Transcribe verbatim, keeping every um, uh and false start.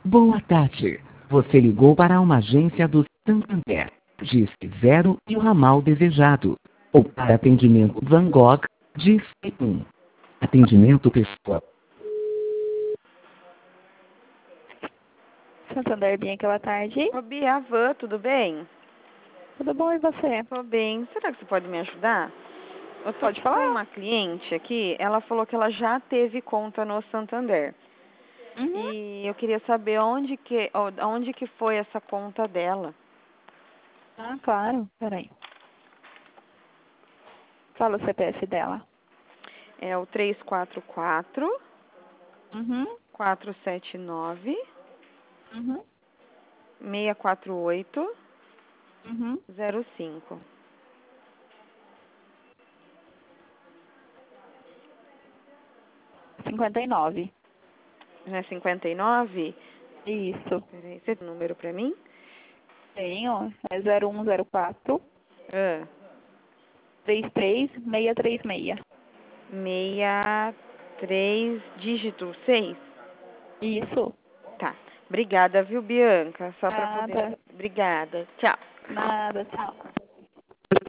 Boa tarde. Você ligou para uma agência do Santander. Disque zero e o ramal desejado. Ou para atendimento Van Gogh, disque um. Atendimento pessoal. Santander Bianca, boa tarde. Ô, Bia, Van, tudo bem? Tudo bom e você? Tô bem. Será que você pode me ajudar? Eu tô Pode com falar. uma cliente aqui, ela falou que ela já teve conta no Santander. Uhum. E eu queria saber onde que, onde que foi essa conta dela. Ah, claro. Peraí. Fala o C P F dela. É o três quatro quatro, Uhum. quatro sete nove, Uhum. seis quatro oito, Uhum. zero cinco. cinquenta e nove. Não é cinquenta e nove? Isso. Peraí, você tem o número pra mim? Tenho. É zero um zero quatro, Ah, três três seis três seis. seis, três, dígito seis? Isso. Tá. Obrigada, viu, Bianca? Só pra poder. Nada. Obrigada. Tchau. Nada. Tchau.